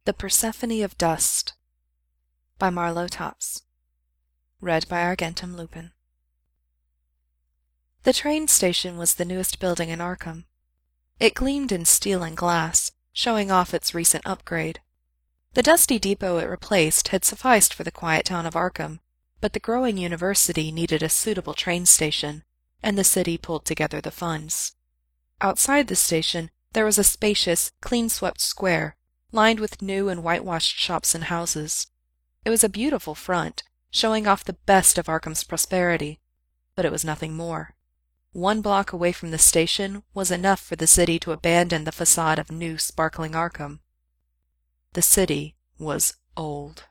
The Persephone of Dust by Marlowe Topps. Read by Argentum Lupin. The train station was the newest building in Arkham. It gleamed in steel and glass, showing off its recent upgrade. The dusty depot it replaced had sufficed for the quiet town of Arkham, but the growing university needed a suitable train station, and the city pulled together the funds. Outside the station, there was a spacious, clean-swept square, lined with new and whitewashed shops and houses. It was a beautiful front, showing off the best of Arkham's prosperity, but it was nothing more. 1 block away from the station was enough for the city to abandon the facade of new, sparkling Arkham. The city was old.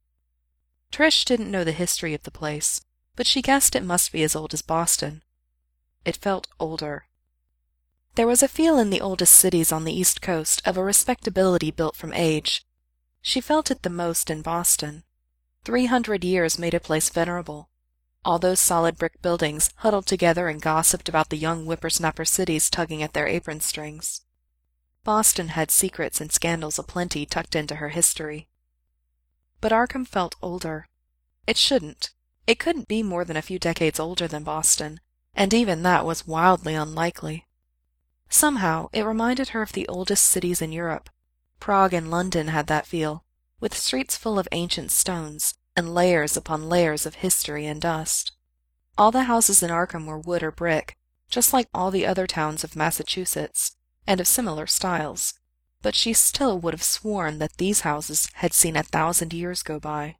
Trish didn't know the history of the place, but she guessed it must be as old as Boston. It felt older. There was a feel in the oldest cities on the East Coast of a respectability built from age. She felt it the most in Boston. 300 years made a place venerable. All those solid brick buildings huddled together and gossiped about the young whippersnapper cities tugging at their apron strings. Boston had secrets and scandals aplenty tucked into her history. But Arkham felt older. It shouldn't. It couldn't be more than a few decades older than Boston, and even that was wildly unlikely. Somehow, it reminded her of the oldest cities in Europe. Prague and London had that feel, with streets full of ancient stones, and layers upon layers of history and dust. All the houses in Arkham were wood or brick, just like all the other towns of Massachusetts, and of similar styles, but she still would have sworn that these houses had seen 1,000 years go by.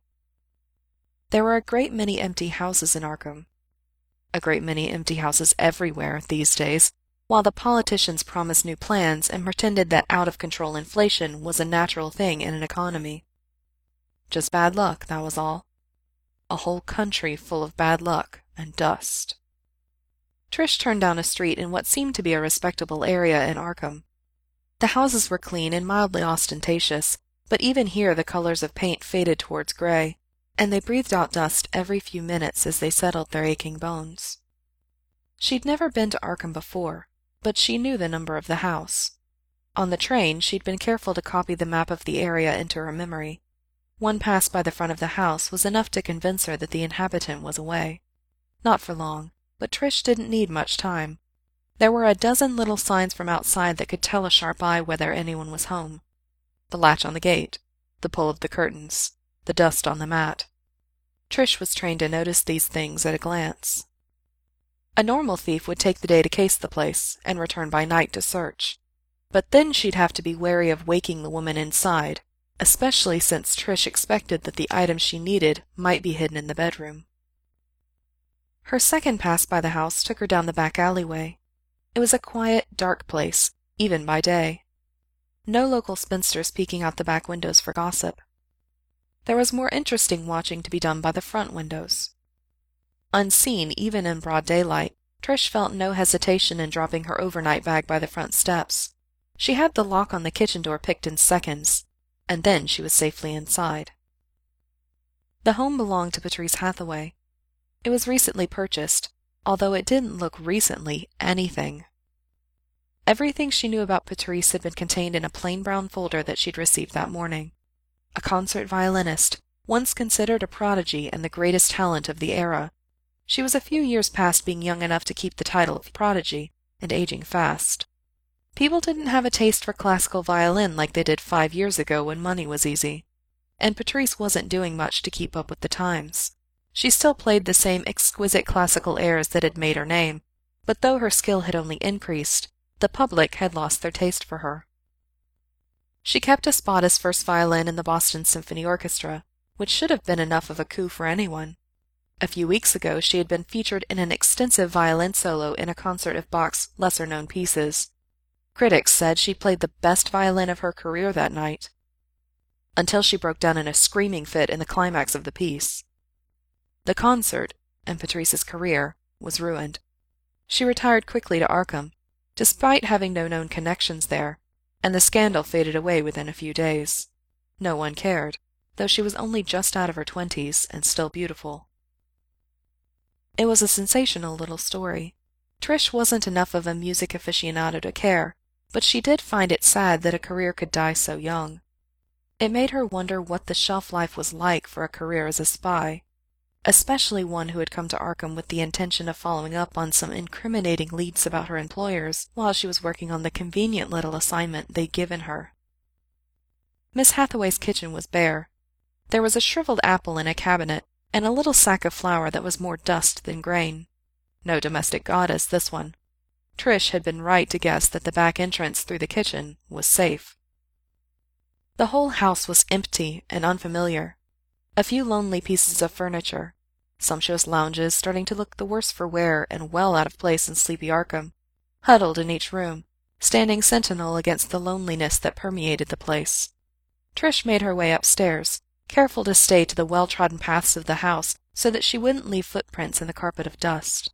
There were a great many empty houses in Arkham. A great many empty houses everywhere these days, while the politicians promised new plans and pretended that out-of-control inflation was a natural thing in an economy. Just bad luck, that was all. A whole country full of bad luck and dust. Trish turned down a street in what seemed to be a respectable area in Arkham. The houses were clean and mildly ostentatious, but even here the colors of paint faded towards gray, and they breathed out dust every few minutes as they settled their aching bones. She'd never been to Arkham before, but she knew the number of the house. On the train, she'd been careful to copy the map of the area into her memory. One pass by the front of the house was enough to convince her that the inhabitant was away. Not for long, but Trish didn't need much time. There were a dozen little signs from outside that could tell a sharp eye whether anyone was home. The latch on the gate, the pull of the curtains, the dust on the mat. Trish was trained to notice these things at a glance. A normal thief would take the day to case the place, and return by night to search. But then she'd have to be wary of waking the woman inside, especially since Trish expected that the items she needed might be hidden in the bedroom. Her second pass by the house took her down the back alleyway. It was a quiet, dark place, even by day. No local spinsters peeking out the back windows for gossip. There was more interesting watching to be done by the front windows. Unseen even in broad daylight, Trish felt no hesitation in dropping her overnight bag by the front steps. She had the lock on the kitchen door picked in seconds, and then she was safely inside. The home belonged to Patrice Hathaway. It was recently purchased, although it didn't look recently anything. Everything she knew about Patrice had been contained in a plain brown folder that she'd received that morning. A concert violinist, once considered a prodigy and the greatest talent of the era. She was a few years past being young enough to keep the title of prodigy, and aging fast. People didn't have a taste for classical violin like they did 5 years ago when money was easy. And Patrice wasn't doing much to keep up with the times. She still played the same exquisite classical airs that had made her name, but though her skill had only increased, the public had lost their taste for her. She kept a spot as first violin in the Boston Symphony Orchestra, which should have been enough of a coup for anyone. A few weeks ago she had been featured in an extensive violin solo in a concert of Bach's lesser-known pieces. Critics said she played the best violin of her career that night, until she broke down in a screaming fit in the climax of the piece. The concert, and Patrice's career, was ruined. She retired quickly to Arkham, despite having no known connections there, and the scandal faded away within a few days. No one cared, though she was only just out of her 20s and still beautiful. It was a sensational little story. Trish wasn't enough of a music aficionado to care, but she did find it sad that a career could die so young. It made her wonder what the shelf life was like for a career as a spy, especially one who had come to Arkham with the intention of following up on some incriminating leads about her employers while she was working on the convenient little assignment they'd given her. Miss Hathaway's kitchen was bare. There was a shriveled apple in a cabinet, and a little sack of flour that was more dust than grain. No domestic goddess, this one. Trish had been right to guess that the back entrance through the kitchen was safe. The whole house was empty and unfamiliar. A few lonely pieces of furniture, sumptuous lounges starting to look the worse for wear and well out of place in sleepy Arkham, huddled in each room, standing sentinel against the loneliness that permeated the place. Trish made her way upstairs, careful to stay to the well-trodden paths of the house so that she wouldn't leave footprints in the carpet of dust.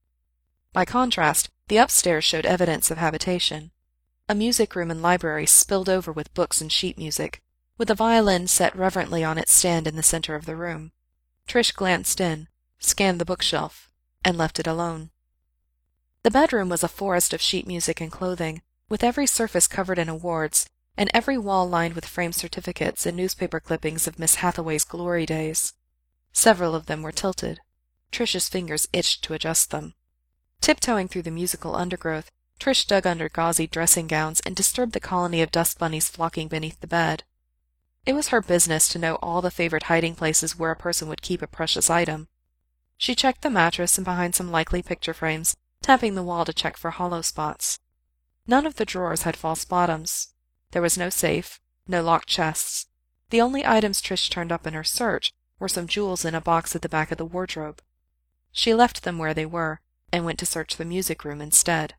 By contrast, the upstairs showed evidence of habitation. A music room and library spilled over with books and sheet music, with a violin set reverently on its stand in the center of the room. Trish glanced in, scanned the bookshelf, and left it alone. The bedroom was a forest of sheet music and clothing, with every surface covered in awards, and every wall lined with framed certificates and newspaper clippings of Miss Hathaway's glory days. Several of them were tilted. Trish's fingers itched to adjust them. Tiptoeing through the musical undergrowth, Trish dug under gauzy dressing gowns and disturbed the colony of dust bunnies flocking beneath the bed. It was her business to know all the favorite hiding places where a person would keep a precious item. She checked the mattress and behind some likely picture frames, tapping the wall to check for hollow spots. None of the drawers had false bottoms. There was no safe, no locked chests. The only items Trish turned up in her search were some jewels in a box at the back of the wardrobe. She left them where they were, and went to search the music room instead.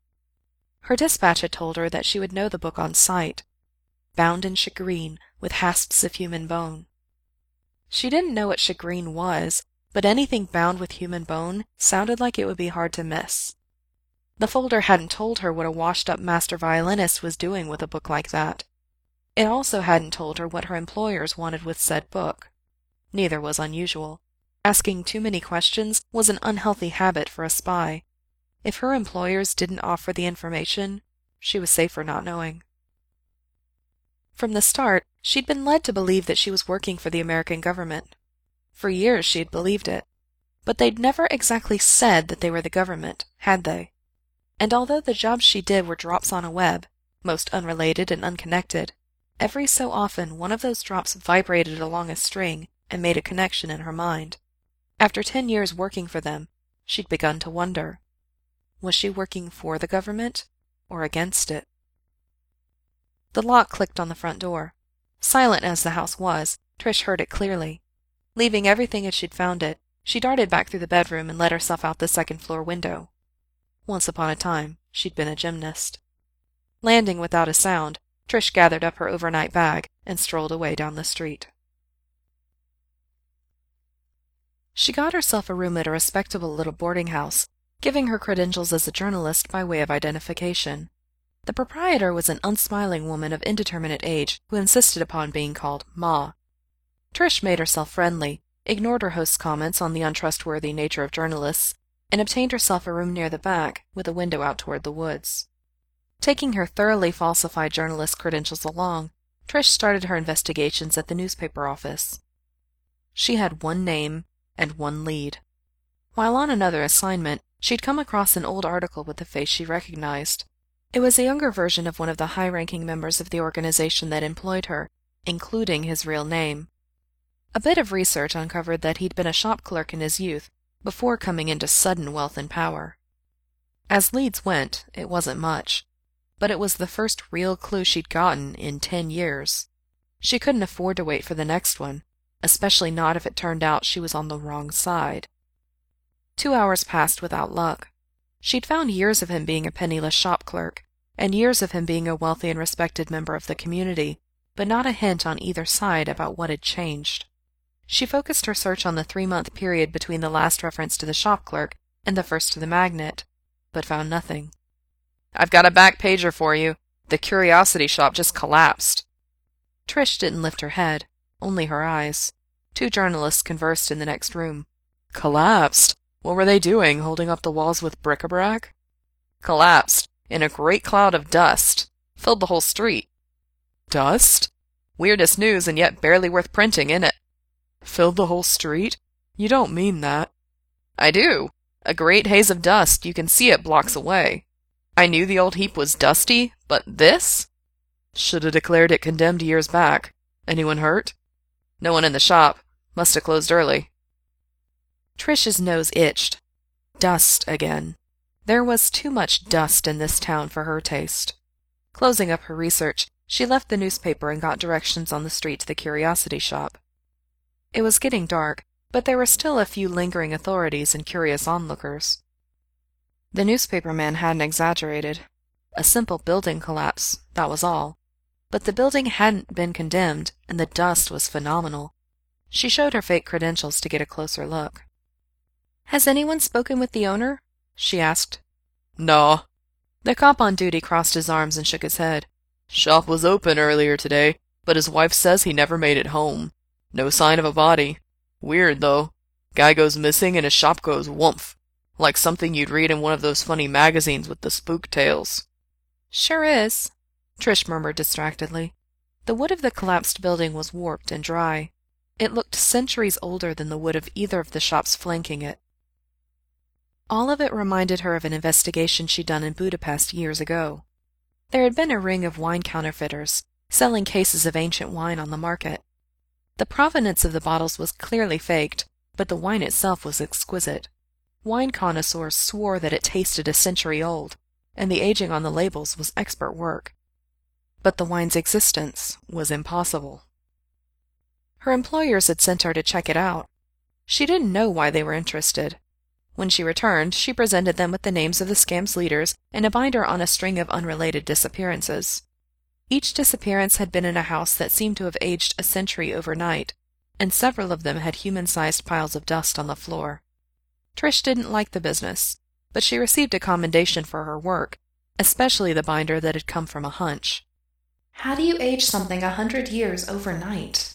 Her dispatch had told her that she would know the book on sight, bound in shagreen with hasps of human bone. She didn't know what shagreen was, but anything bound with human bone sounded like it would be hard to miss. The folder hadn't told her what a washed-up master violinist was doing with a book like that. It also hadn't told her what her employers wanted with said book. Neither was unusual. Asking too many questions was an unhealthy habit for a spy. If her employers didn't offer the information, she was safer not knowing. From the start, she'd been led to believe that she was working for the American government. For years she'd believed it. But they'd never exactly said that they were the government, had they? And although the jobs she did were drops on a web, most unrelated and unconnected, every so often one of those drops vibrated along a string and made a connection in her mind. After 10 years working for them, she'd begun to wonder. Was she working for the government or against it? The lock clicked on the front door. Silent as the house was, Trish heard it clearly. Leaving everything as she'd found it, she darted back through the bedroom and let herself out the second-floor window. Once upon a time, she'd been a gymnast. Landing without a sound, Trish gathered up her overnight bag and strolled away down the street. She got herself a room at a respectable little boarding house, giving her credentials as a journalist by way of identification. The proprietor was an unsmiling woman of indeterminate age who insisted upon being called Ma. Trish made herself friendly, ignored her host's comments on the untrustworthy nature of journalists, and obtained herself a room near the back, with a window out toward the woods. Taking her thoroughly falsified journalist credentials along, Trish started her investigations at the newspaper office. She had one name and one lead. While on another assignment, she'd come across an old article with a face she recognized. It was a younger version of one of the high-ranking members of the organization that employed her, including his real name. A bit of research uncovered that he'd been a shop clerk in his youth, before coming into sudden wealth and power. As leads went, it wasn't much, but it was the first real clue she'd gotten in 10 years. She couldn't afford to wait for the next one, especially not if it turned out she was on the wrong side. 2 hours passed without luck. She'd found years of him being a penniless shop clerk, and years of him being a wealthy and respected member of the community, but not a hint on either side about what had changed. She focused her search on the 3-month period between the last reference to the shop clerk and the first to the magnate, but found nothing. "I've got a back pager for you. The curiosity shop just collapsed." Trish didn't lift her head, only her eyes. 2 journalists conversed in the next room. "Collapsed? What were they doing, holding up the walls with bric-a-brac?" "Collapsed, in a great cloud of dust. Filled the whole street." "Dust? Weirdest news and yet barely worth printing, innit? Filled the whole street? You don't mean that. I do. A great haze of dust, you can see it blocks away. I knew the old heap was dusty, but this? Should have declared it condemned years back. Anyone hurt? No one in the shop. Must have closed early. Trish's nose itched. Dust again. There was too much dust in this town for her taste. Closing up her research, she left the newspaper and got directions on the street to the curiosity shop. It was getting dark, but there were still a few lingering authorities and curious onlookers. The newspaper man hadn't exaggerated. A simple building collapse, that was all. But the building hadn't been condemned, and the dust was phenomenal. She showed her fake credentials to get a closer look. "Has anyone spoken with the owner?" she asked. "Nah." The cop on duty crossed his arms and shook his head. "Shop was open earlier today, but his wife says he never made it home. No sign of a body. Weird, though. Guy goes missing and his shop goes woomph. Like something you'd read in one of those funny magazines with the spook tales." "Sure is," Trish murmured distractedly. The wood of the collapsed building was warped and dry. It looked centuries older than the wood of either of the shops flanking it. All of it reminded her of an investigation she'd done in Budapest years ago. There had been a ring of wine counterfeiters, selling cases of ancient wine on the market. The provenance of the bottles was clearly faked, but the wine itself was exquisite. Wine connoisseurs swore that it tasted a century old, and the aging on the labels was expert work. But the wine's existence was impossible. Her employers had sent her to check it out. She didn't know why they were interested. When she returned, she presented them with the names of the scam's leaders and a binder on a string of unrelated disappearances. Each disappearance had been in a house that seemed to have aged a century overnight, and several of them had human-sized piles of dust on the floor. Trish didn't like the business, but she received a commendation for her work, especially the binder that had come from a hunch. How do you age something 100 years overnight?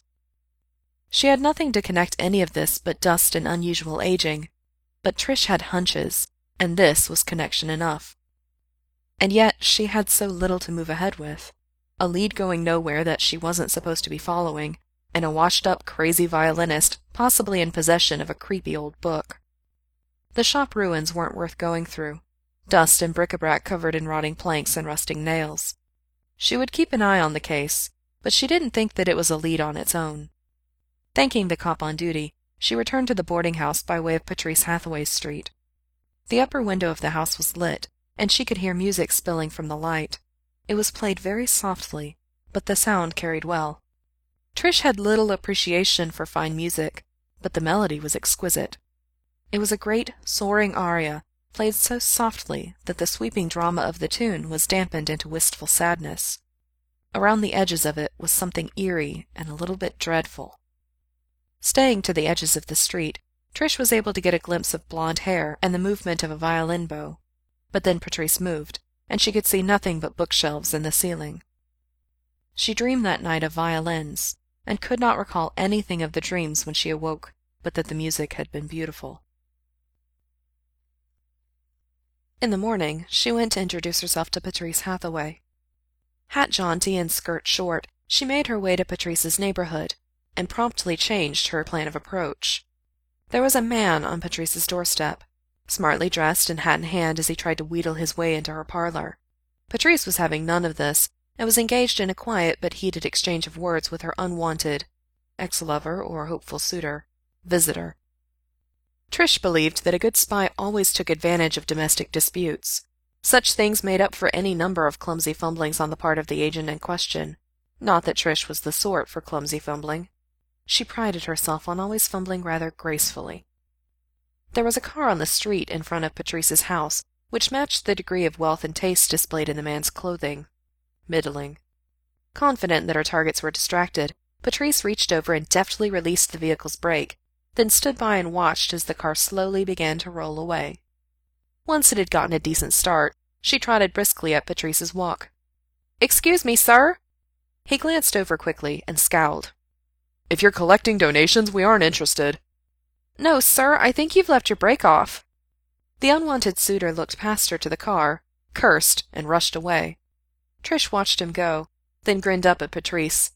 She had nothing to connect any of this but dust and unusual aging, but Trish had hunches, and this was connection enough. And yet she had so little to move ahead with. A lead going nowhere that she wasn't supposed to be following, and a washed-up, crazy violinist possibly in possession of a creepy old book. The shop ruins weren't worth going through. Dust and bric-a-brac covered in rotting planks and rusting nails. She would keep an eye on the case, but she didn't think that it was a lead on its own. Thanking the cop on duty, she returned to the boarding house by way of Patrice Hathaway's street. The upper window of the house was lit, and she could hear music spilling from the light. It was played very softly, but the sound carried well. Trish had little appreciation for fine music, but the melody was exquisite. It was a great, soaring aria, played so softly that the sweeping drama of the tune was dampened into wistful sadness. Around the edges of it was something eerie and a little bit dreadful. Staying to the edges of the street, Trish was able to get a glimpse of blonde hair and the movement of a violin bow. But then Patrice moved, and she could see nothing but bookshelves in the ceiling. She dreamed that night of violins, and could not recall anything of the dreams when she awoke, but that the music had been beautiful. In the morning, she went to introduce herself to Patrice Hathaway. Hat jaunty and skirt short, she made her way to Patrice's neighborhood, and promptly changed her plan of approach. There was a man on Patrice's doorstep, smartly dressed and hat in hand as he tried to wheedle his way into her parlor. Patrice was having none of this, and was engaged in a quiet but heated exchange of words with her unwanted ex-lover or hopeful suitor, visitor. Trish believed that a good spy always took advantage of domestic disputes. Such things made up for any number of clumsy fumblings on the part of the agent in question. Not that Trish was the sort for clumsy fumbling. She prided herself on always fumbling rather gracefully. There was a car on the street in front of Patrice's house, which matched the degree of wealth and taste displayed in the man's clothing. Middling. Confident that her targets were distracted, Patrice reached over and deftly released the vehicle's brake, then stood by and watched as the car slowly began to roll away. Once it had gotten a decent start, she trotted briskly up Patrice's walk. "Excuse me, sir?" He glanced over quickly and scowled. "If you're collecting donations, we aren't interested." "No, sir, I think you've left your brake off." The unwanted suitor looked past her to the car, cursed, and rushed away. Trish watched him go, then grinned up at Patrice.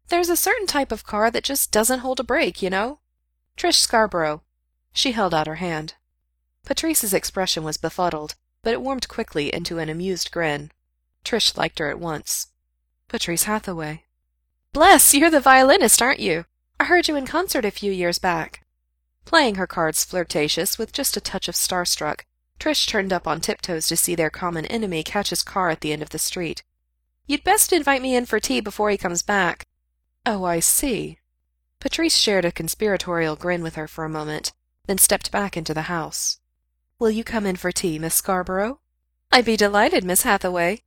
There's a certain type of car that just doesn't hold a brake, you know? Trish Scarborough. She held out her hand. Patrice's expression was befuddled, but it warmed quickly into an amused grin. Trish liked her at once. Patrice Hathaway. Bless, you're the violinist, aren't you? I heard you in concert a few years back. Playing her cards flirtatious with just a touch of starstruck, Trish turned up on tiptoes to see their common enemy catch his car at the end of the street. You'd best invite me in for tea before he comes back. Oh, I see. Patrice shared a conspiratorial grin with her for a moment, then stepped back into the house. Will you come in for tea, Miss Scarborough? I'd be delighted, Miss Hathaway.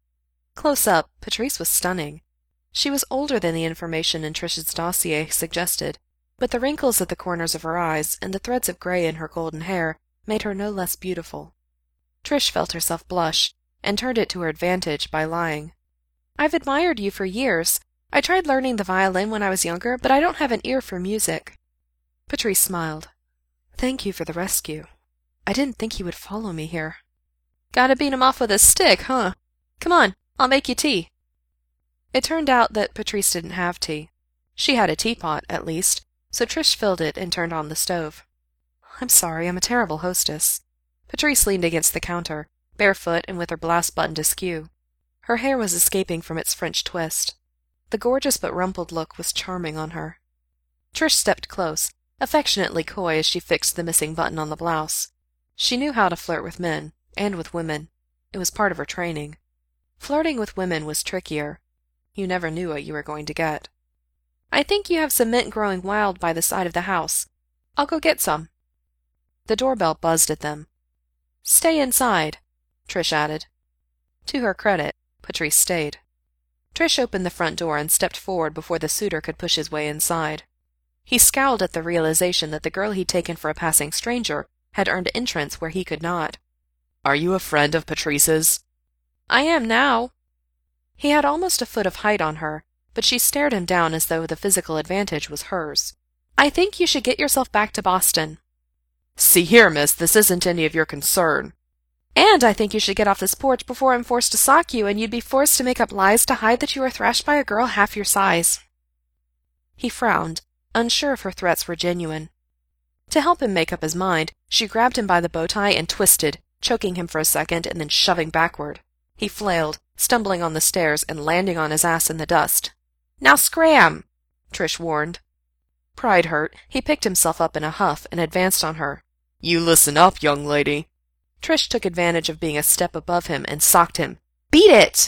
Close up, Patrice was stunning. She was older than the information in Trish's dossier suggested, but the wrinkles at the corners of her eyes and the threads of gray in her golden hair made her no less beautiful. Trish felt herself blush, and turned it to her advantage by lying. I've admired you for years. I tried learning the violin when I was younger, but I don't have an ear for music. Patrice smiled. Thank you for the rescue. I didn't think you would follow me here. Gotta beat him off with a stick, huh? Come on, I'll make you tea. It turned out that Patrice didn't have tea. She had a teapot, at least, so Trish filled it and turned on the stove. I'm sorry, I'm a terrible hostess. Patrice leaned against the counter, barefoot and with her blouse buttoned askew. Her hair was escaping from its French twist. The gorgeous but rumpled look was charming on her. Trish stepped close, affectionately coy as she fixed the missing button on the blouse. She knew how to flirt with men, and with women. It was part of her training. Flirting with women was trickier. You never knew what you were going to get. I think you have some mint growing wild by the side of the house. I'll go get some. The doorbell buzzed at them. Stay inside, Trish added. To her credit, Patrice stayed. Trish opened the front door and stepped forward before the suitor could push his way inside. He scowled at the realization that the girl he'd taken for a passing stranger had earned entrance where he could not. Are you a friend of Patrice's? I am now. He had almost a foot of height on her, but she stared him down as though the physical advantage was hers. I think you should get yourself back to Boston. See here, miss, this isn't any of your concern. And I think you should get off this porch before I'm forced to sock you and you'd be forced to make up lies to hide that you were thrashed by a girl half your size. He frowned, unsure if her threats were genuine. To help him make up his mind, she grabbed him by the bow tie and twisted, choking him for a second and then shoving backward. He flailed, stumbling on the stairs and landing on his ass in the dust. Now scram! Trish warned. Pride hurt, he picked himself up in a huff and advanced on her. You listen up, young lady. Trish took advantage of being a step above him and socked him. Beat it!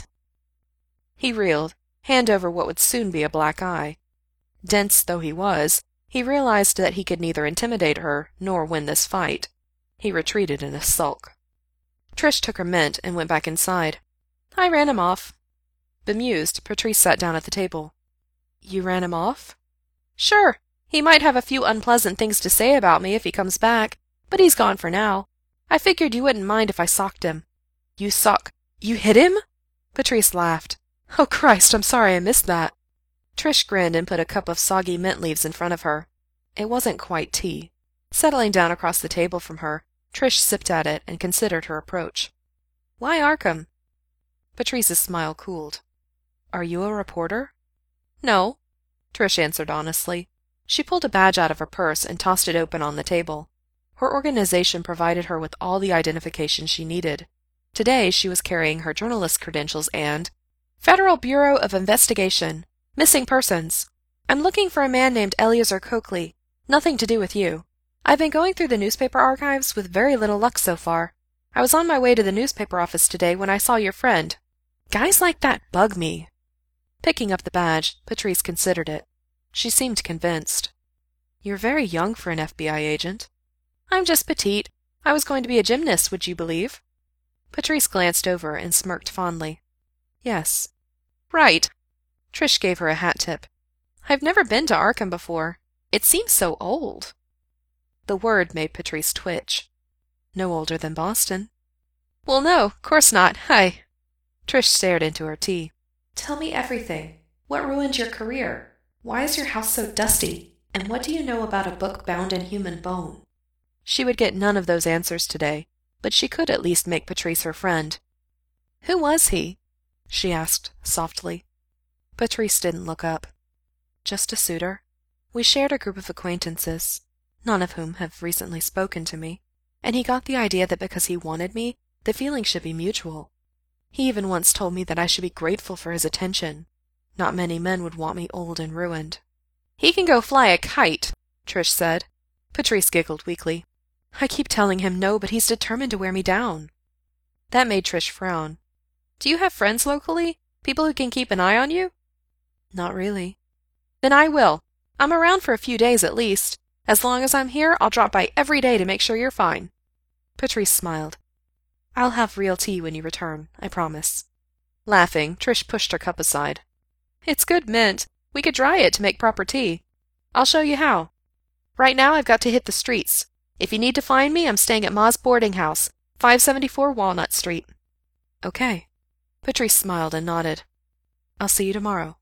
He reeled, hand over what would soon be a black eye. Dense though he was, he realized that he could neither intimidate her nor win this fight. He retreated in a sulk. Trish took her mint and went back inside. I ran him off. Bemused, Patrice sat down at the table. You ran him off? Sure. He might have a few unpleasant things to say about me if he comes back, but he's gone for now. I figured you wouldn't mind if I socked him. You hit him? Patrice laughed. Oh, Christ, I'm sorry I missed that. Trish grinned and put a cup of soggy mint leaves in front of her. It wasn't quite tea. Settling down across the table from her, Trish sipped at it and considered her approach. Why Arkham? Patrice's smile cooled. Are you a reporter? No, Trish answered honestly. She pulled a badge out of her purse and tossed it open on the table. Her organization provided her with all the identification she needed. Today she was carrying her journalist credentials and Federal Bureau of Investigation. Missing persons. I'm looking for a man named Eleazar Coakley. Nothing to do with you. I've been going through the newspaper archives with very little luck so far. I was on my way to the newspaper office today when I saw your friend. Guys like that bug me. Picking up the badge, Patrice considered it. She seemed convinced. You're very young for an FBI agent. I'm just petite. I was going to be a gymnast, would you believe? Patrice glanced over and smirked fondly. Yes. Right. Trish gave her a hat tip. I've never been to Arkham before. It seems so old. The word made Patrice twitch. No older than Boston. Well, no, course not. Hi. Trish stared into her tea. Tell me everything. What ruined your career? Why is your house so dusty? And what do you know about a book bound in human bone? She would get none of those answers today, but she could at least make Patrice her friend. Who was he? She asked softly. Patrice didn't look up. Just a suitor. We shared a group of acquaintances, none of whom have recently spoken to me, and he got the idea that because he wanted me, the feeling should be mutual. He even once told me that I should be grateful for his attention. Not many men would want me old and ruined. He can go fly a kite, Trish said. Patrice giggled weakly. I keep telling him no, but he's determined to wear me down. That made Trish frown. Do you have friends locally? People who can keep an eye on you? Not really. Then I will. I'm around for a few days at least. As long as I'm here, I'll drop by every day to make sure you're fine. Patrice smiled. I'll have real tea when you return, I promise. Laughing, Trish pushed her cup aside. It's good mint. We could dry it to make proper tea. I'll show you how. Right now I've got to hit the streets. If you need to find me, I'm staying at Ma's boarding house, 574 Walnut Street. Okay. Patrice smiled and nodded. I'll see you tomorrow.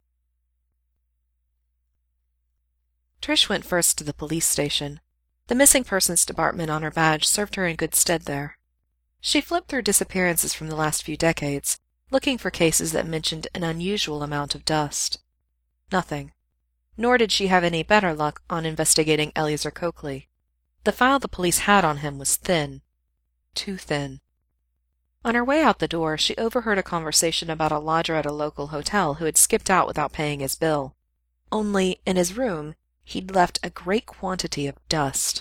Trish went first to the police station. The missing persons department on her badge served her in good stead there. She flipped through disappearances from the last few decades, looking for cases that mentioned an unusual amount of dust. Nothing. Nor did she have any better luck on investigating Eliezer Coakley. The file the police had on him was thin. Too thin. On her way out the door, she overheard a conversation about a lodger at a local hotel who had skipped out without paying his bill. Only, in his room, he'd left a great quantity of dust.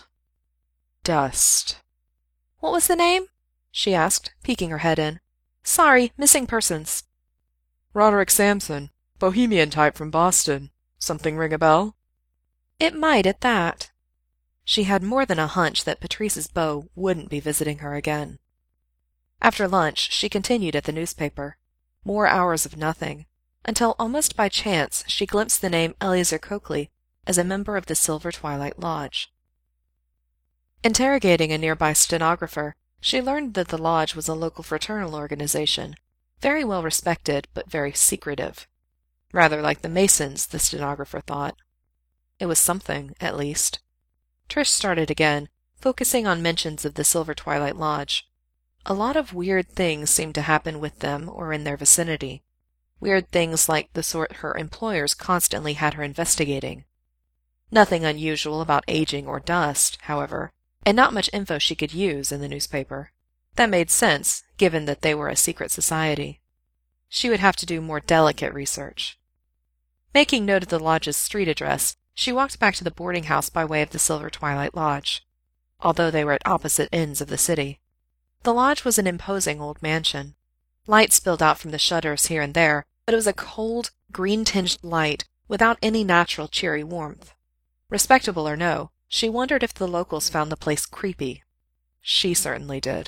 Dust. What was the name? She asked, peeking her head in. Sorry, missing persons. Roderick Sampson, bohemian type from Boston. Something ring a bell? It might at that. She had more than a hunch that Patrice's beau wouldn't be visiting her again. After lunch, she continued at the newspaper. More hours of nothing, until almost by chance she glimpsed the name Eliezer Coakley as a member of the Silver Twilight Lodge. Interrogating a nearby stenographer, she learned that the lodge was a local fraternal organization, very well respected but very secretive. Rather like the Masons, the stenographer thought. It was something, at least. Trish started again, focusing on mentions of the Silver Twilight Lodge. A lot of weird things seemed to happen with them or in their vicinity. Weird things like the sort her employers constantly had her investigating. Nothing unusual about aging or dust, however, and not much info she could use in the newspaper. That made sense, given that they were a secret society. She would have to do more delicate research. Making note of the lodge's street address, she walked back to the boarding house by way of the Silver Twilight Lodge, although they were at opposite ends of the city. The lodge was an imposing old mansion. Light spilled out from the shutters here and there, but it was a cold, green-tinged light without any natural cheery warmth. Respectable or no, she wondered if the locals found the place creepy. She certainly did.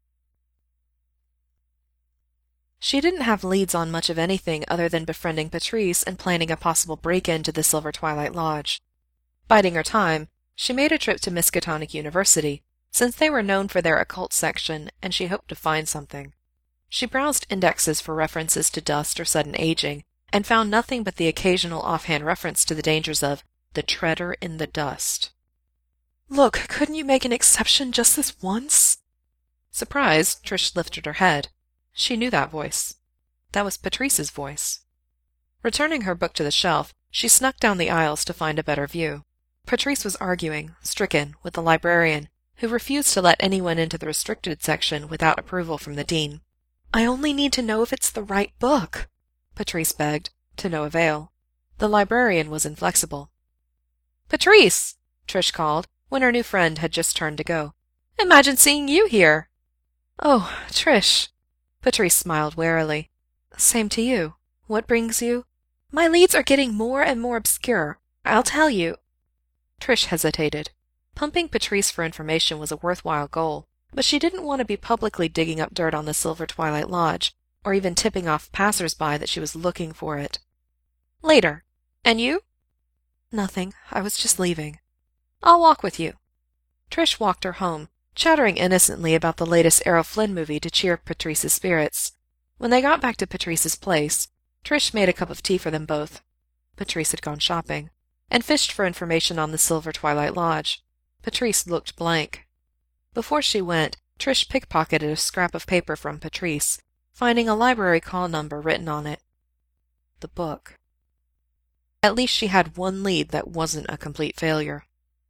She didn't have leads on much of anything other than befriending Patrice and planning a possible break-in to the Silver Twilight Lodge. Biding her time, she made a trip to Miskatonic University, since they were known for their occult section and she hoped to find something. She browsed indexes for references to dust or sudden aging, and found nothing but the occasional offhand reference to the dangers of the treader in the dust. "Look, couldn't you make an exception just this once?" Surprised, Trish lifted her head. She knew that voice. That was Patrice's voice. Returning her book to the shelf, she snuck down the aisles to find a better view. Patrice was arguing, stricken, with the librarian, who refused to let anyone into the restricted section without approval from the dean. "I only need to know if it's the right book," Patrice begged, to no avail. The librarian was inflexible. "Patrice!" Trish called, when her new friend had just turned to go. "Imagine seeing you here!" "Oh, Trish!" Patrice smiled warily. "Same to you. What brings you?" "My leads are getting more and more obscure. I'll tell you." Trish hesitated. Pumping Patrice for information was a worthwhile goal, but she didn't want to be publicly digging up dirt on the Silver Twilight Lodge, or even tipping off passers-by that she was looking for it. "Later. And you?" "Nothing. I was just leaving." "I'll walk with you." Trish walked her home, chattering innocently about the latest Errol Flynn movie to cheer Patrice's spirits. When they got back to Patrice's place, Trish made a cup of tea for them both. Patrice had gone shopping, and fished for information on the Silver Twilight Lodge. Patrice looked blank. Before she went, Trish pickpocketed a scrap of paper from Patrice, finding a library call number written on it. The book. At least she had one lead that wasn't a complete failure.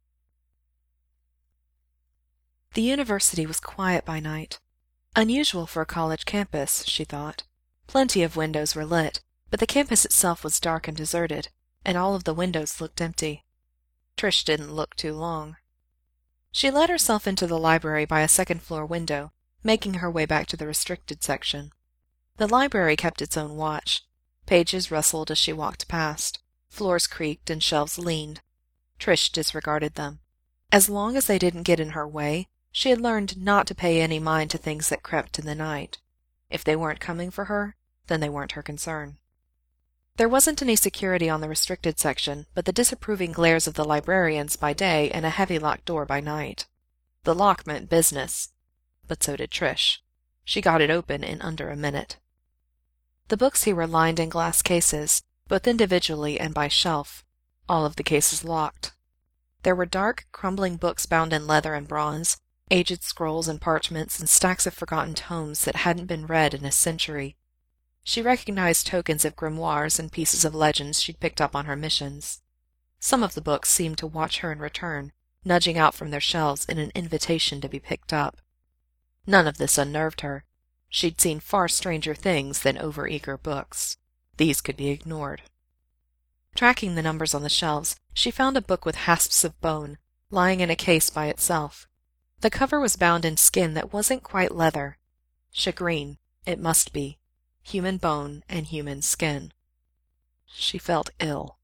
The university was quiet by night. Unusual for a college campus, she thought. Plenty of windows were lit, but the campus itself was dark and deserted, and all of the windows looked empty. Trish didn't look too long. She let herself into the library by a second-floor window, making her way back to the restricted section. The library kept its own watch. Pages rustled as she walked past. Floors creaked and shelves leaned. Trish disregarded them. As long as they didn't get in her way, she had learned not to pay any mind to things that crept in the night. If they weren't coming for her, then they weren't her concern. There wasn't any security on the restricted section, but the disapproving glares of the librarians by day and a heavy locked door by night. The lock meant business. But so did Trish. She got it open in under a minute. The books here were lined in glass cases, both individually and by shelf, all of the cases locked. There were dark, crumbling books bound in leather and bronze, aged scrolls and parchments, and stacks of forgotten tomes that hadn't been read in a century. She recognized tokens of grimoires and pieces of legends she'd picked up on her missions. Some of the books seemed to watch her in return, nudging out from their shelves in an invitation to be picked up. None of this unnerved her. She'd seen far stranger things than overeager books. These could be ignored. Tracking the numbers on the shelves, she found a book with hasps of bone, lying in a case by itself. The cover was bound in skin that wasn't quite leather. Shagreen, it must be. Human bone and human skin. She felt ill.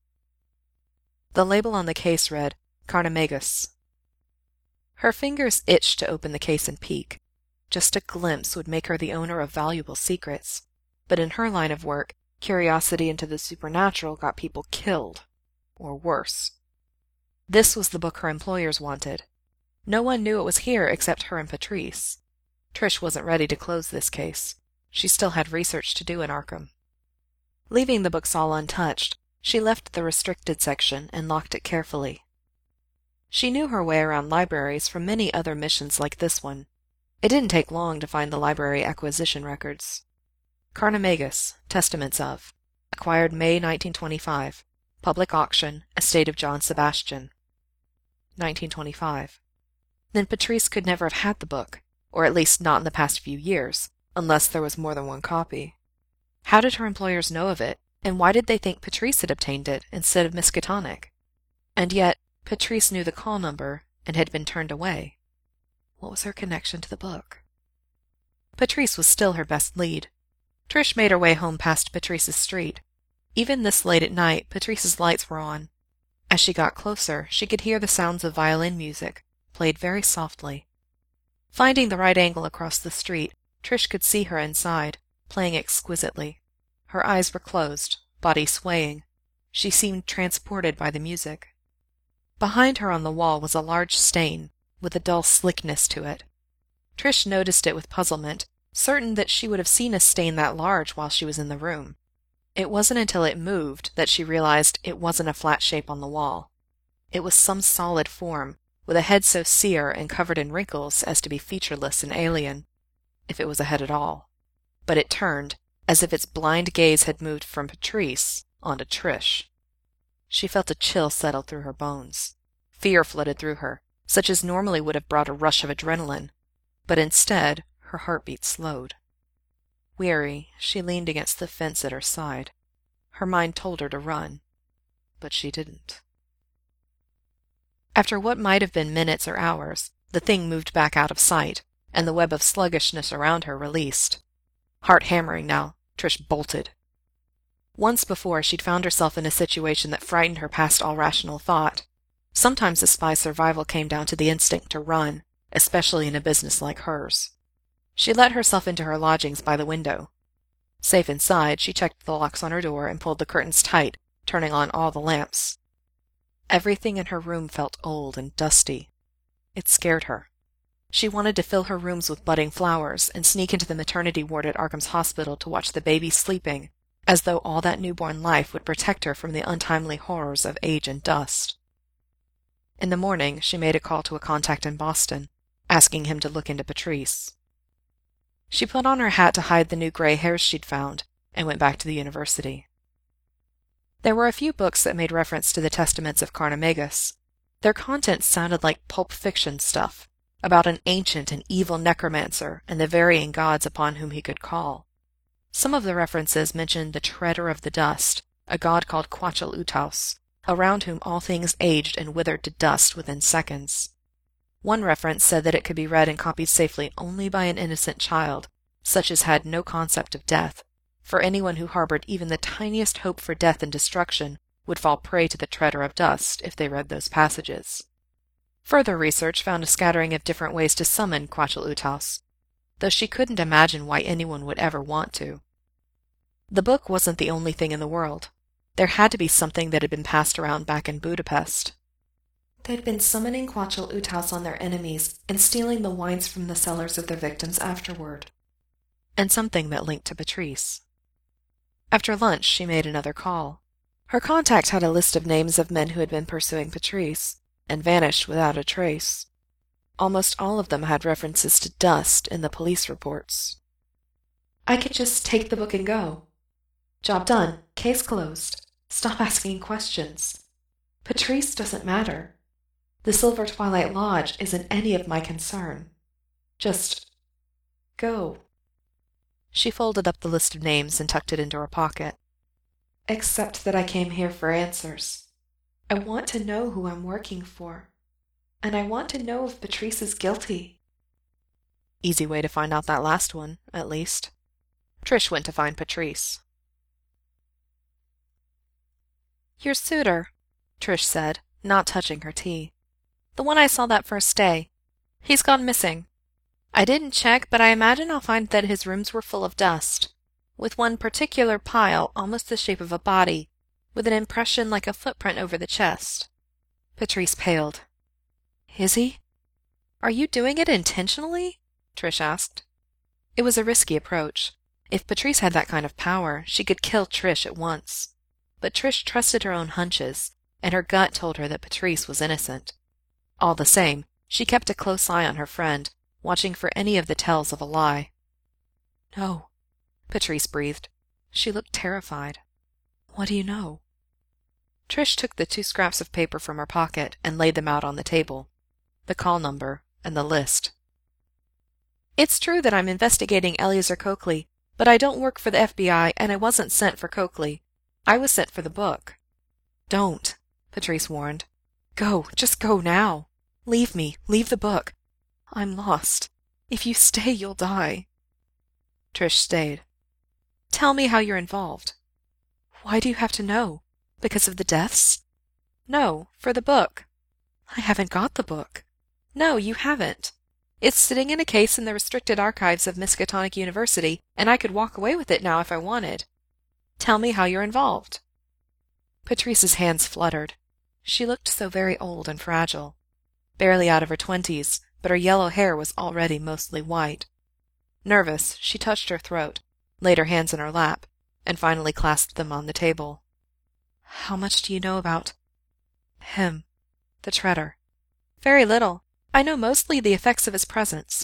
The label on the case read, Carnimagus. Her fingers itched to open the case and peek. Just a glimpse would make her the owner of valuable secrets. But in her line of work, curiosity into the supernatural got people killed. Or worse. This was the book her employers wanted. No one knew it was here except her and Patrice. Trish wasn't ready to close this case. She still had research to do in Arkham. Leaving the books all untouched, she left the restricted section and locked it carefully. She knew her way around libraries from many other missions like this one. It didn't take long to find the library acquisition records. Carnimagus, Testaments of. Acquired May 1925. Public auction, estate of John Sebastian. 1925. Then Patrice could never have had the book, or at least not in the past few years, unless there was more than one copy. How did her employers know of it, and why did they think Patrice had obtained it instead of Miskatonic? And yet, Patrice knew the call number and had been turned away. What was her connection to the book? Patrice was still her best lead. Trish made her way home past Patrice's street. Even this late at night, Patrice's lights were on. As she got closer, she could hear the sounds of violin music, played very softly. Finding the right angle across the street, Trish could see her inside, playing exquisitely. Her eyes were closed, body swaying. She seemed transported by the music. Behind her on the wall was a large stain, with a dull slickness to it. Trish noticed it with puzzlement, certain that she would have seen a stain that large while she was in the room. It wasn't until it moved that she realized it wasn't a flat shape on the wall. It was some solid form, with a head so sere and covered in wrinkles as to be featureless and alien, if it was a head at all. But it turned, as if its blind gaze had moved from Patrice onto Trish. She felt a chill settle through her bones. Fear flooded through her, such as normally would have brought a rush of adrenaline. But instead, her heartbeat slowed. Weary, she leaned against the fence at her side. Her mind told her to run, but she didn't. After what might have been minutes or hours, the thing moved back out of sight, and the web of sluggishness around her released. Heart hammering now, Trish bolted. Once before, she'd found herself in a situation that frightened her past all rational thought. Sometimes a spy's survival came down to the instinct to run, especially in a business like hers. She let herself into her lodgings by the window. Safe inside, she checked the locks on her door and pulled the curtains tight, turning on all the lamps. Everything in her room felt old and dusty. It scared her. She wanted to fill her rooms with budding flowers and sneak into the maternity ward at Arkham's hospital to watch the baby sleeping, as though all that newborn life would protect her from the untimely horrors of age and dust. In the morning, she made a call to a contact in Boston, asking him to look into Patrice. She put on her hat to hide the new gray hairs she'd found and went back to the university. There were a few books that made reference to the testaments of Carnamagus. Their contents sounded like pulp fiction stuff, about an ancient and evil necromancer and the varying gods upon whom he could call. Some of the references mentioned the Treader of the Dust, a god called Quetzal'Utaus, around whom all things aged and withered to dust within seconds. One reference said that it could be read and copied safely only by an innocent child, such as had no concept of death, for anyone who harbored even the tiniest hope for death and destruction would fall prey to the Treader of Dust if they read those passages. Further research found a scattering of different ways to summon Quetzal'Utaus, though she couldn't imagine why anyone would ever want to. The book wasn't the only thing in the world. There had to be something that had been passed around back in Budapest. They'd been summoning Quetzal'Utaus on their enemies and stealing the wines from the cellars of their victims afterward. And something that linked to Patrice. After lunch, she made another call. Her contact had a list of names of men who had been pursuing Patrice, and vanished without a trace. Almost all of them had references to dust in the police reports. I could just take the book and go. Job done. Case closed. Stop asking questions. Patrice doesn't matter. The Silver Twilight Lodge isn't any of my concern. Just go. She folded up the list of names and tucked it into her pocket. Except that I came here for answers. I want to know who I'm working for. And I want to know if Patrice is guilty. Easy way to find out that last one, at least. Trish went to find Patrice. Your suitor, Trish said, not touching her tea. The one I saw that first day. He's gone missing. I didn't check, but I imagine I'll find that his rooms were full of dust, with one particular pile almost the shape of a body, with an impression like a footprint over the chest. Patrice paled. Is he? Are you doing it intentionally? Trish asked. It was a risky approach. If Patrice had that kind of power, she could kill Trish at once. But Trish trusted her own hunches, and her gut told her that Patrice was innocent. All the same, she kept a close eye on her friend, watching for any of the tells of a lie. No, Patrice breathed. She looked terrified. What do you know? Trish took the 2 scraps of paper from her pocket and laid them out on the table. The call number and the list. It's true that I'm investigating Eleazar Coakley, but I don't work for the FBI and I wasn't sent for Coakley. I was sent for the book. Don't, Patrice warned. Go, just go now. Leave me, leave the book. I'm lost. If you stay, you'll die. Trish stayed. Tell me how you're involved. Why do you have to know? Because of the deaths? No, for the book. I haven't got the book. No, you haven't. It's sitting in a case in the restricted archives of Miskatonic University, and I could walk away with it now if I wanted. Tell me how you're involved. Patrice's hands fluttered. She looked so very old and fragile. Barely out of her 20s, but her yellow hair was already mostly white. Nervous, she touched her throat, laid her hands in her lap, and finally clasped them on the table. How much do you know about him, the Treader? Very little. I know mostly the effects of his presence.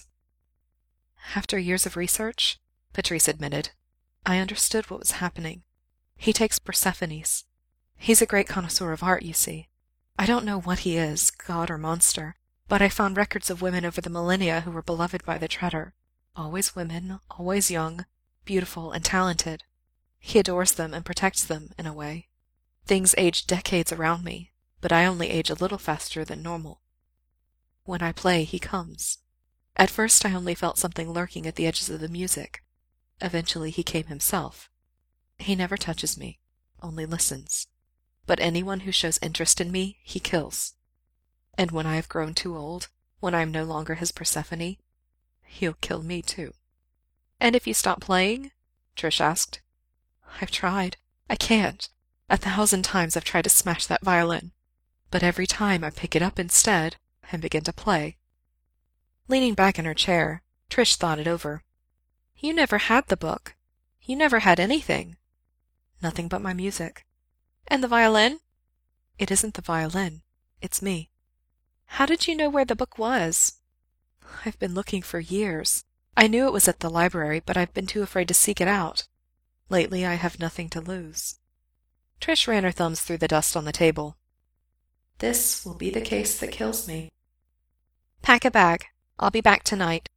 After years of research, Patrice admitted, I understood what was happening. He takes Persephones. He's a great connoisseur of art, you see. I don't know what he is, god or monster, but I found records of women over the millennia who were beloved by the Treader. Always women, always young, beautiful and talented. He adores them and protects them, in a way. Things age decades around me, but I only age a little faster than normal. When I play, he comes. At first I only felt something lurking at the edges of the music. Eventually he came himself. He never touches me, only listens. But anyone who shows interest in me, he kills. And when I have grown too old, when I am no longer his Persephone, he'll kill me too. And if you stop playing? Trish asked. I've tried. I can't. 1,000 times I've tried to smash that violin. But every time I pick it up instead and begin to play. Leaning back in her chair, Trish thought it over. You never had the book. You never had anything. Nothing but my music. And the violin? It isn't the violin. It's me. How did you know where the book was? I've been looking for years. I knew it was at the library, but I've been too afraid to seek it out. Lately I have nothing to lose. Trish ran her thumbs through the dust on the table. This will be the case that kills me. Pack a bag. I'll be back tonight.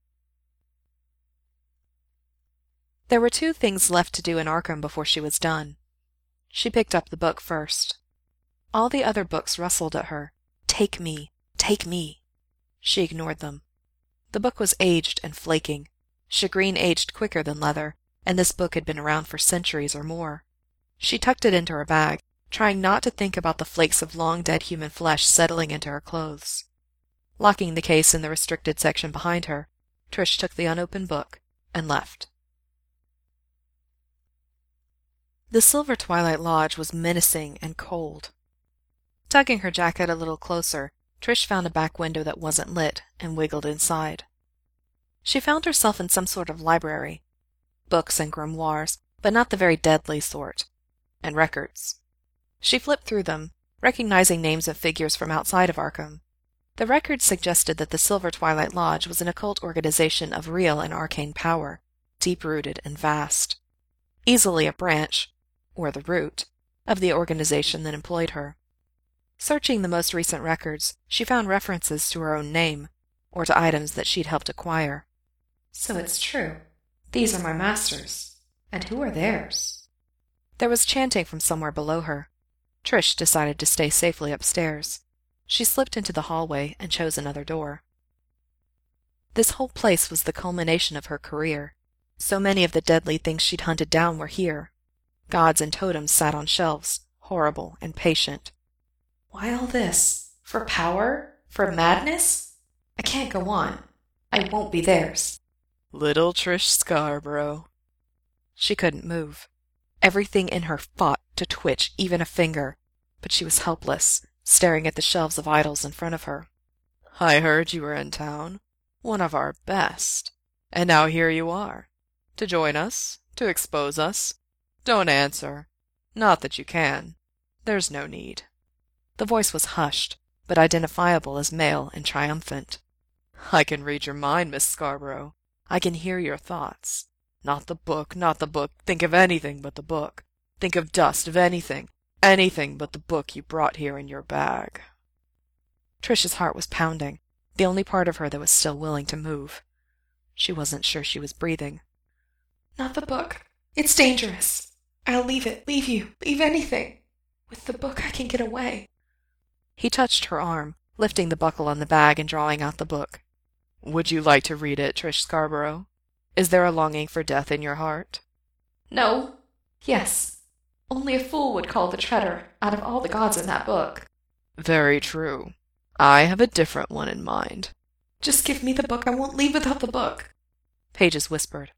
There were 2 things left to do in Arkham before she was done. She picked up the book first. All the other books rustled at her. Take me. Take me. She ignored them. The book was aged and flaking. Shagreen aged quicker than leather, and this book had been around for centuries or more. She tucked it into her bag, trying not to think about the flakes of long-dead human flesh settling into her clothes. Locking the case in the restricted section behind her, Trish took the unopened book and left. The Silver Twilight Lodge was menacing and cold. Tugging her jacket a little closer, Trish found a back window that wasn't lit and wiggled inside. She found herself in some sort of library. Books and grimoires, but not the very deadly sort. And records. She flipped through them, recognizing names and figures from outside of Arkham. The records suggested that the Silver Twilight Lodge was an occult organization of real and arcane power, deep-rooted and vast. Easily a branch, or the root, of the organization that employed her. Searching the most recent records, she found references to her own name, or to items that she'd helped acquire. So it's true. These are my masters. And who are theirs? There was chanting from somewhere below her. Trish decided to stay safely upstairs. She slipped into the hallway and chose another door. This whole place was the culmination of her career. So many of the deadly things she'd hunted down were here. Gods and totems sat on shelves, horrible and patient. Why all this? For power? For madness? I can't go on. I won't be theirs. Little Trish Scarborough. She couldn't move. Everything in her fought to twitch even a finger, but she was helpless, staring at the shelves of idols in front of her. I heard you were in town. One of our best. And now here you are. To join us? To expose us? Don't answer. Not that you can. There's no need. The voice was hushed, but identifiable as male and triumphant. I can read your mind, Miss Scarborough. I can hear your thoughts. Not the book, not the book. Think of anything but the book. Think of dust, of anything. Anything but the book you brought here in your bag. Trish's heart was pounding, the only part of her that was still willing to move. She wasn't sure she was breathing. Not the book. It's dangerous. I'll leave it, leave you, leave anything. With the book I can get away. He touched her arm, lifting the buckle on the bag and drawing out the book. Would you like to read it, Trish Scarborough? Is there a longing for death in your heart? No. Yes. Only a fool would call the treader out of all the gods in that book. Very true. I have a different one in mind. Just give me the book. I won't leave without the book. Pages whispered.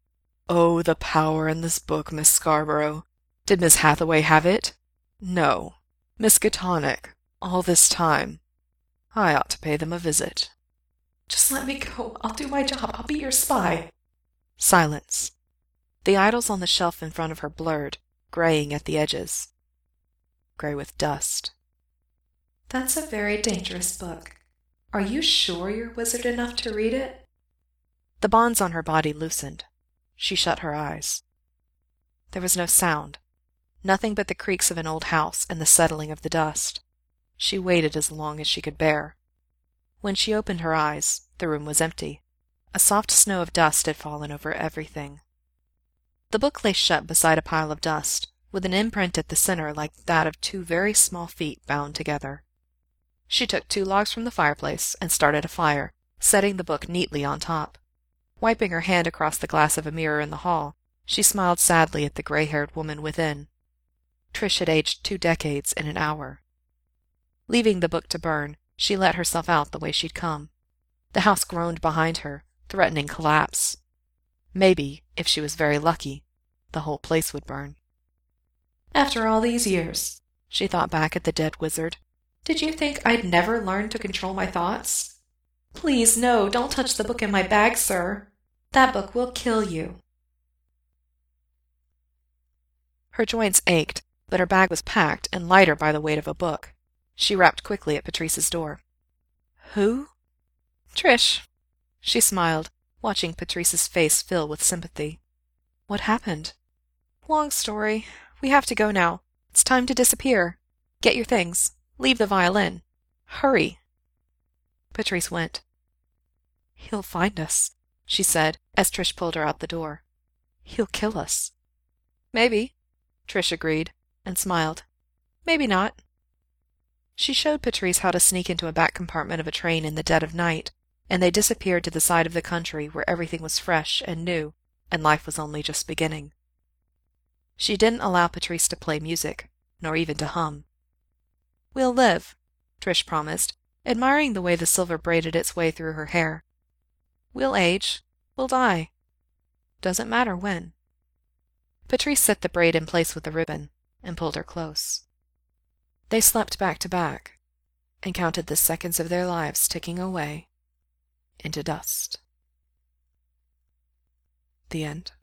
Oh, the power in this book, Miss Scarborough. Did Miss Hathaway have it? No. Miss Gatonic. All this time. I ought to pay them a visit. Just let me go. I'll do my job. I'll be your spy. Silence. The idols on the shelf in front of her blurred, graying at the edges. Gray with dust. That's a very dangerous book. Are you sure you're wizard enough to read it? The bonds on her body loosened. She shut her eyes. There was no sound. Nothing but the creaks of an old house and the settling of the dust. She waited as long as she could bear. When she opened her eyes, the room was empty. A soft snow of dust had fallen over everything. The book lay shut beside a pile of dust, with an imprint at the center like that of 2 very small feet bound together. She took 2 logs from the fireplace and started a fire, setting the book neatly on top. Wiping her hand across the glass of a mirror in the hall, she smiled sadly at the gray-haired woman within. Trish had aged 2 decades in an hour. Leaving the book to burn, she let herself out the way she'd come. The house groaned behind her, threatening collapse. Maybe, if she was very lucky, the whole place would burn. After all these years, she thought back at the dead wizard, did you think I'd never learn to control my thoughts? Please, no, don't touch the book in my bag, sir. That book will kill you. Her joints ached, but her bag was packed and lighter by the weight of a book. She rapped quickly at Patrice's door. Who? Trish. She smiled, watching Patrice's face fill with sympathy. What happened? Long story. We have to go now. It's time to disappear. Get your things. Leave the violin. Hurry." Patrice went. "He'll find us," she said, as Trish pulled her out the door. "He'll kill us." "Maybe," Trish agreed, and smiled. "Maybe not." She showed Patrice how to sneak into a back compartment of a train in the dead of night, and they disappeared to the side of the country where everything was fresh and new, and life was only just beginning. She didn't allow Patrice to play music, nor even to hum. "We'll live," Trish promised, admiring the way the silver braided its way through her hair. "We'll age. We'll die. Doesn't matter when." Patrice set the braid in place with the ribbon and pulled her close. They slept back to back and counted the seconds of their lives ticking away into dust. The end.